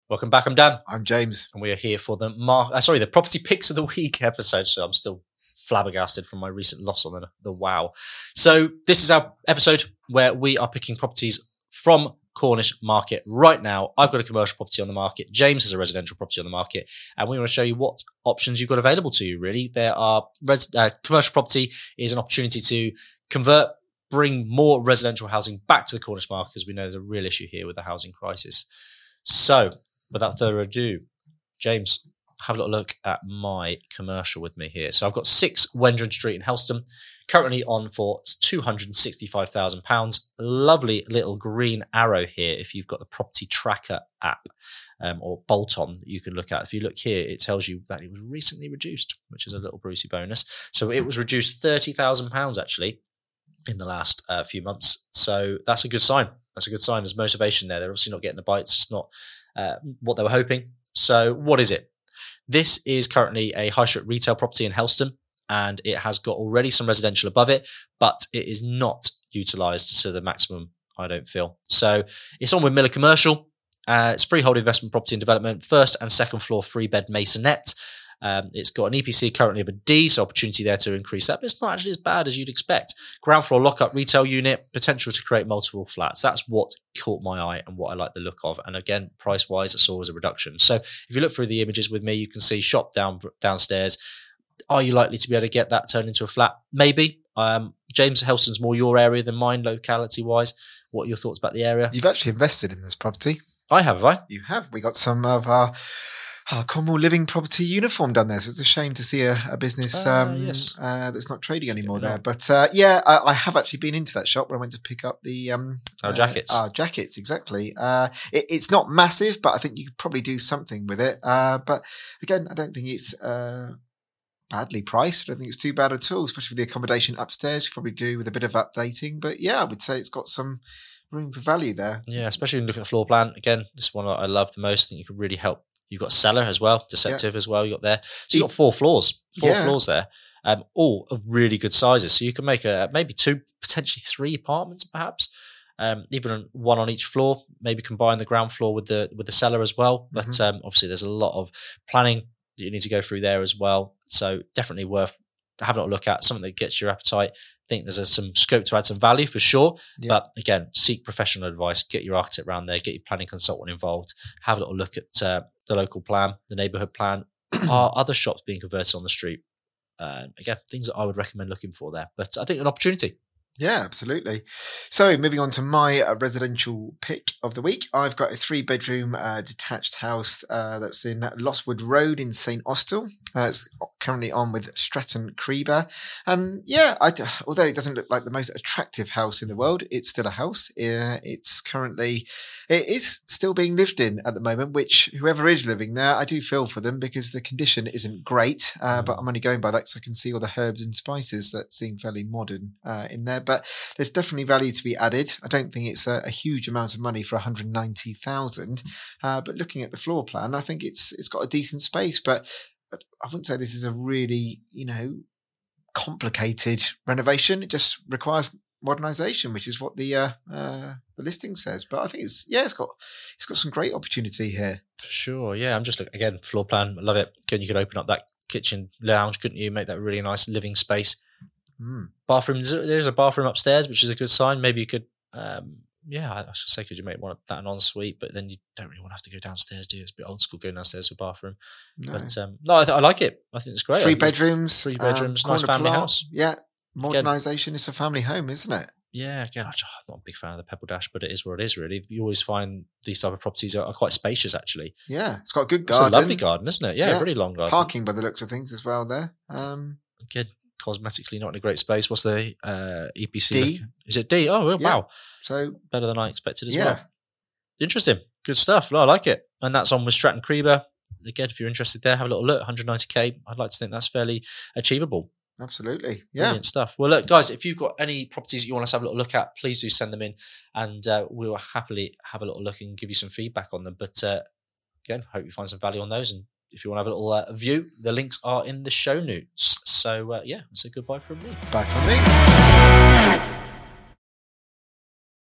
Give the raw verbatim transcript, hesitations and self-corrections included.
Welcome back. I'm Dan. I'm James. And we are here for the mar- uh, sorry, the Property Picks of the Week episode. So I'm still flabbergasted from my recent loss on the, the wow. So this is our episode where we are picking properties from Cornish market right now. I've got a commercial property on the market. James has a residential property on the market. And we want to show you what options you've got available to you, really. There are res- uh, commercial property is an opportunity to convert, bring more residential housing back to the Cornish market, because we know there's a real issue here with the housing crisis. So without further ado, James, have a little look at my commercial with me here. So I've got six Wendron Street in Helston, currently on for two hundred sixty-five thousand pounds. Lovely little green arrow here if you've got the Property Tracker app um, or bolt-on that you can look at. If you look here, it tells you that it was recently reduced, which is a little Brucey bonus. So it was reduced thirty thousand pounds actually in the last uh, few months. So that's a good sign. That's a good sign. There's motivation there. They're obviously not getting the bites. It's not uh, what they were hoping. So what is it? This is currently a high street retail property in Helston, and it has got already some residential above it, but it is not utilised to the maximum, I don't feel. So it's on with Miller Commercial. Uh, it's freehold investment property and development, first and second floor, three bed masonette. Um, it's got an E P C currently of a D, so opportunity there to increase that, but it's not actually as bad as you'd expect. Ground floor lock-up retail unit, potential to create multiple flats. That's what caught my eye and what I like the look of. And again, price-wise, I saw as a reduction. So if you look through the images with me, you can see shop down downstairs. Are you likely to be able to get that turned into a flat? Maybe. Um, James, Helston's more your area than mine, locality-wise. What are your thoughts about the area? You've actually invested in this property. I have, have I? You have. We got some of our... Oh, Cornwall Living Property uniform done there, so it's a shame to see a, a business uh, um, yes. uh, that's not trading anymore there. But uh, yeah, I, I have actually been into that shop where I went to pick up the um, our jackets. Uh, our jackets, exactly. Uh, it, it's not massive, but I think you could probably do something with it. Uh, but again, I don't think it's uh, badly priced. I don't think it's too bad at all, especially with the accommodation upstairs. You could probably do with a bit of updating. But yeah, I would say it's got some room for value there. Yeah, especially when you look at the floor plan. Again, this is one that I love the most. I think you could really help. You've got cellar as well, deceptive yeah. as well. You got there, so you got four floors, four yeah. floors there, um, all of really good sizes. So you can make a maybe two, potentially three apartments, perhaps, um, even one on each floor. Maybe combine the ground floor with the with the cellar as well. But mm-hmm. um, obviously, there's a lot of planning that you need to go through there as well. So definitely worth having a look at, something that gets your appetite. I think there's a, some scope to add some value for sure. Yeah. But again, seek professional advice, get your architect around there, get your planning consultant involved, have a little look at uh, the local plan, the neighbourhood plan. Are other shops being converted on the street? Uh, again, things that I would recommend looking for there. But I think an opportunity. Yeah, absolutely. So moving on to my uh, residential pick of the week, I've got a three bedroom uh, detached house uh, that's in Lostwood Road in Saint Austell. Uh, it's currently on with Stratton Creeber. And yeah, I, although it doesn't look like the most attractive house in the world, it's still a house. Uh, it's currently, it is still being lived in at the moment, which whoever is living there, I do feel for them because the condition isn't great. Uh, but I'm only going by that because I can see all the herbs and spices that seem fairly modern uh, in there. But there's definitely value to be added. I don't think it's a, a huge amount of money for one hundred ninety thousand. Uh, but looking at the floor plan, I think it's it's got a decent space. But I wouldn't say this is a really, you know, complicated renovation. It just requires modernisation, which is what the uh, uh, the listing says. But I think it's yeah, it's got it's got some great opportunity here. For sure, yeah. I'm just looking again, floor plan. I love it. Again, you could open up that kitchen lounge, couldn't you? Make that a really nice living space. Mm. Bathroom. There's a bathroom upstairs, which is a good sign. Maybe you could, um, yeah, I was say, could you make one that an ensuite? But then you don't really want to have to go downstairs, do you? It's a bit old school going downstairs to a bathroom. No. But um, no, I, th- I like it. I think it's great. Three bedrooms, three bedrooms, um, nice family plot. house. Yeah, modernisation. It's a family home, isn't it? Yeah, again, I'm not a big fan of the Pebble Dash, but it is what it is, really. You always find these type of properties are, are quite spacious, actually. Yeah, it's got a good garden. It's a lovely garden, isn't it? Yeah, yeah. Really long garden. Parking by the looks of things as well there. Um, again, cosmetically not in a great space. What's the uh, E P C? D. Is it D? Oh, wow. Yeah. So better than I expected as yeah. well. Interesting. Good stuff. No, I like it. And that's on with Stratton Creeber. Again, if you're interested there, have a little look. one hundred ninety K. I'd like to think that's fairly achievable. Absolutely. Yeah. Brilliant stuff. Well, look, guys, if you've got any properties that you want us to have a little look at, please do send them in and uh, we will happily have a little look and give you some feedback on them. But uh, again, hope you find some value on those. And if you want to have a little uh, view, the links are in the show notes. So, uh, yeah, it's a goodbye from me. Bye from me.